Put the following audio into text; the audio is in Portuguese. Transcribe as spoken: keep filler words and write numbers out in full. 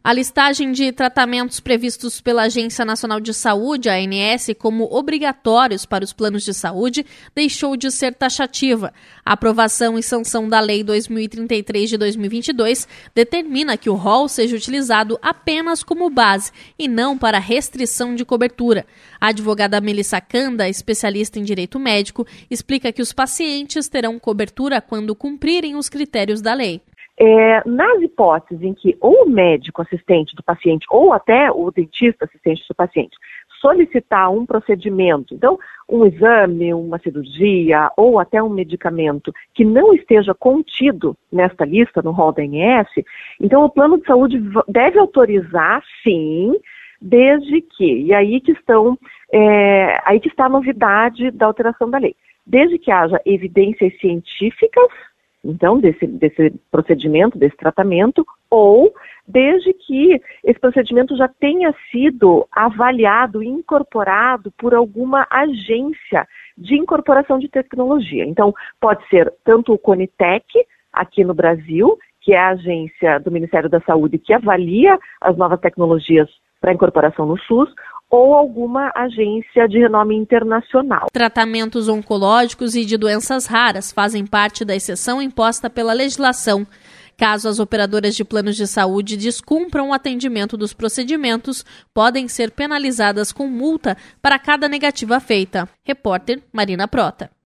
A listagem de tratamentos previstos pela Agência Nacional de Saúde, a A N S, como obrigatórios para os planos de saúde, deixou de ser taxativa. A aprovação e sanção da Lei dois mil e trinta e três de dois mil e vinte e dois determina que o rol seja utilizado apenas como base e não para restrição de cobertura. A advogada Melissa Kanda, especialista em direito médico, explica que os pacientes terão cobertura quando cumprirem os critérios da lei. É, nas hipóteses em que ou o médico assistente do paciente ou até o dentista assistente do paciente solicitar um procedimento, então um exame, uma cirurgia ou até um medicamento que não esteja contido nesta lista, no rol da A N S, então o plano de saúde deve autorizar, sim, desde que, e aí que estão, é, aí que está a novidade da alteração da lei, desde que haja evidências científicas, então, desse, desse procedimento, desse tratamento, ou desde que esse procedimento já tenha sido avaliado e incorporado por alguma agência de incorporação de tecnologia. Então, pode ser tanto o Conitec, aqui no Brasil, que é a agência do Ministério da Saúde que avalia as novas tecnologias para incorporação no SUS, ou alguma agência de renome internacional. Tratamentos oncológicos e de doenças raras fazem parte da exceção imposta pela legislação. Caso as operadoras de planos de saúde descumpram o atendimento dos procedimentos, podem ser penalizadas com multa para cada negativa feita. Repórter Marina Prota.